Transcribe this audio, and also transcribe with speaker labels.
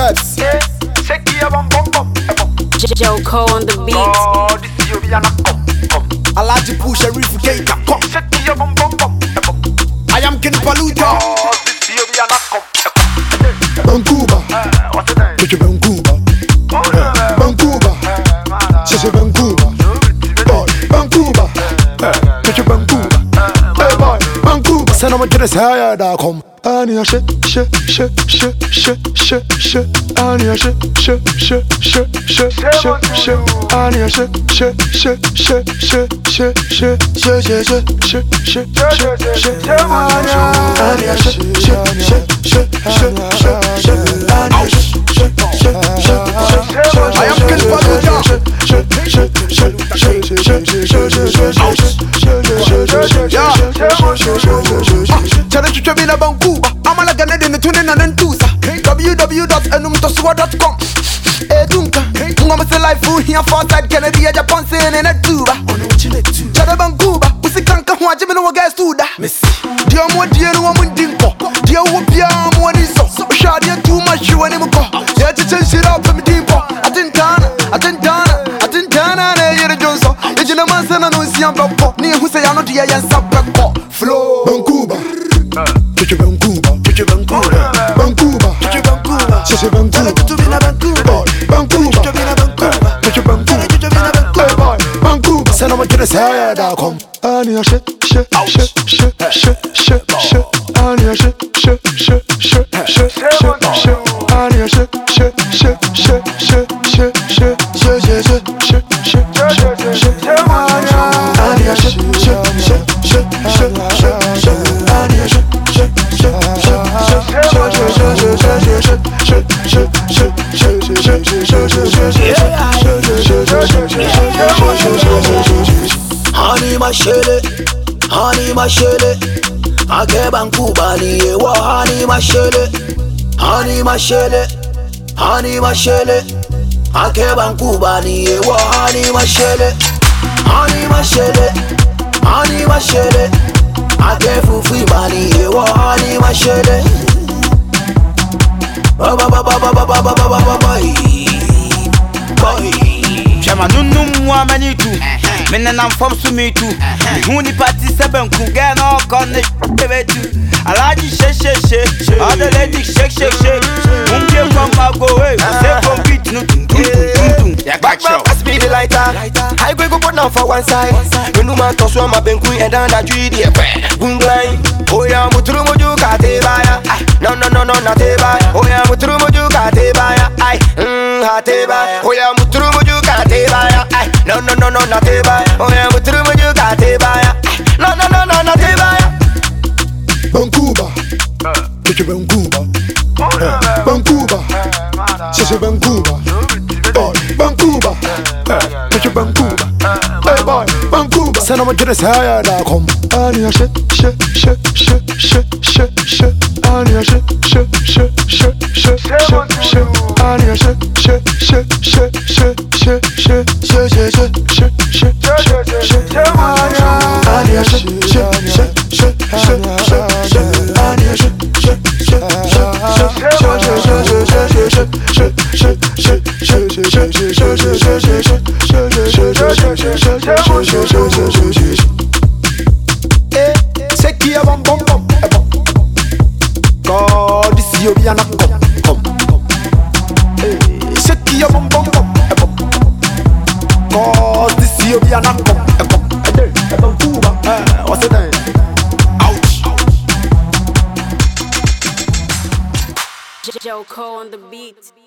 Speaker 1: Reps.
Speaker 2: Shake your bum bum bum.
Speaker 3: Joko on the beat.
Speaker 2: Oh, this is your Rihanna. Come.
Speaker 1: Alaji Push Sharif Keita. Come.
Speaker 2: Shake your bum bum bum.
Speaker 1: I am Ken Paluta.
Speaker 2: Oh, this is your Rihanna. Come.
Speaker 1: Vancouver.
Speaker 2: What's the name?
Speaker 1: Bitch Vancouver. Vancouver. She's Vancouver. Boy, Vancouver. Bitch Vancouver. Hey boy, Vancouver. Send them to the side. Come. Ania shit. Ania shit. Ania shit. I am Ken Paluta. Challenge to me na Vancouver. I'm a lagana in the tuning and tusa. www.enumtosua.com. Edunka. Ngoma se life food here for side Kennedy a Japan saying in a tuba. Chada Vancouver. Usikanka huwa jimi no guys tuda. Dia mo dia no mo ndinko. Dia wo bia mo ni so. Shadi too much you ani mo ko. Ya to change it up for me dimpo. I didn't na yere jonso. E jina man se na no siam babo. Ni hu se ya no dia yan sabako. Flow Vancouver. Vancouver. She's Vancouver. Vancouver. Send them to the side. Come. Ania shit. Ania shit. Ania
Speaker 4: Honey mashele, ake Vancouver ni ewa. Honey mashele, ake Vancouver ni ewa. Honey mashele, ake fufu bani ewa. Honey mashele, boy.
Speaker 5: Chama nunum wa manitu. Mena nam fom su me tu. Huni party seven ku get no connect betu. Alaji shake. All the ladies shake. Umbe from go away. Say compete no tum.
Speaker 4: Back pass me the lighter. I go put down for one side. When you man toss my benku and down that tree there. Boom line. Oh yeah, muturu moju kate baya. No not te baya. Oh yeah, muturu moju kate baya. Hate baya. Oh yeah, muturu moju kate baya. No not te baya. Oh yeah, muturu moju kate baya. No not te baya.
Speaker 1: Vancouver. Bitch Vancouver. Vancouver. She's Vancouver. Boy, Vancouver. Bitch Vancouver. Hey boy, Vancouver. Send them to the side. Come. Ania shit. Ania shit. Ania shit. Shake your bum bum bum. God, this is your Rihanna. Come. Shake your bum bum bum. God, this is your Rihanna. Come. What's the name? Ouch.
Speaker 3: Joko on the beat.